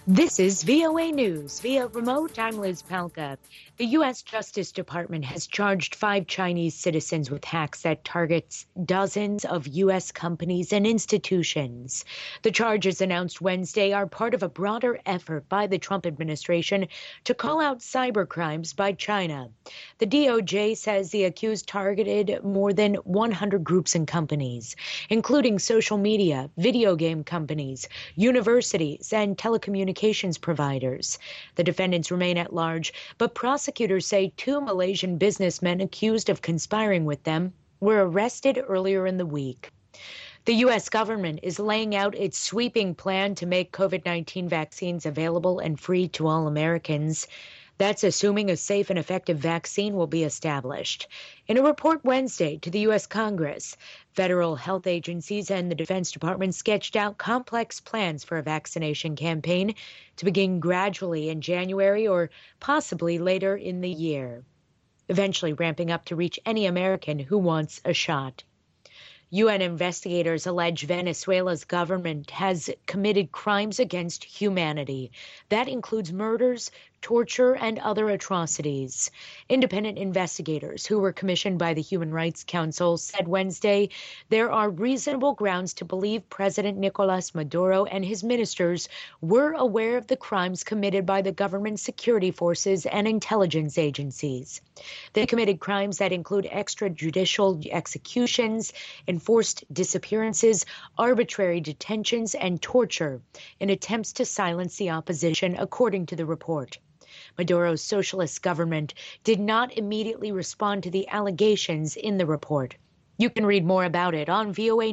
This is VOA News. Via remote, I'm Liz Palka. The U.S. Justice Department has charged 5 Chinese citizens with hacks that targets dozens of U.S. companies and institutions. The charges announced Wednesday are part of a broader effort by the Trump administration to call out cybercrimes by China. The DOJ says the accused targeted more than 100 groups and companies, including social media, video game companies, universities, and telecommunications providers. The defendants remain at large, but prosecutors say 2 Malaysian businessmen accused of conspiring with them were arrested earlier in the week. The U.S. government is laying out its sweeping plan to make COVID-19 vaccines available and free to all Americans. That's assuming a safe and effective vaccine will be established. In a report Wednesday to the U.S. Congress, federal health agencies and the Defense Department sketched out complex plans for a vaccination campaign to begin gradually in January or possibly later in the year, eventually ramping up to reach any American who wants a shot. UN investigators allege Venezuela's government has committed crimes against humanity. That includes murders, torture, and other atrocities. Independent investigators who were commissioned by the Human Rights Council said Wednesday there are reasonable grounds to believe President Nicolas Maduro and his ministers were aware of the crimes committed by the government security forces and intelligence agencies. They committed crimes that include extrajudicial executions, enforced disappearances, arbitrary detentions, and torture in attempts to silence the opposition, according to the report. Maduro's socialist government did not immediately respond to the allegations in the report. You can read more about it on VOA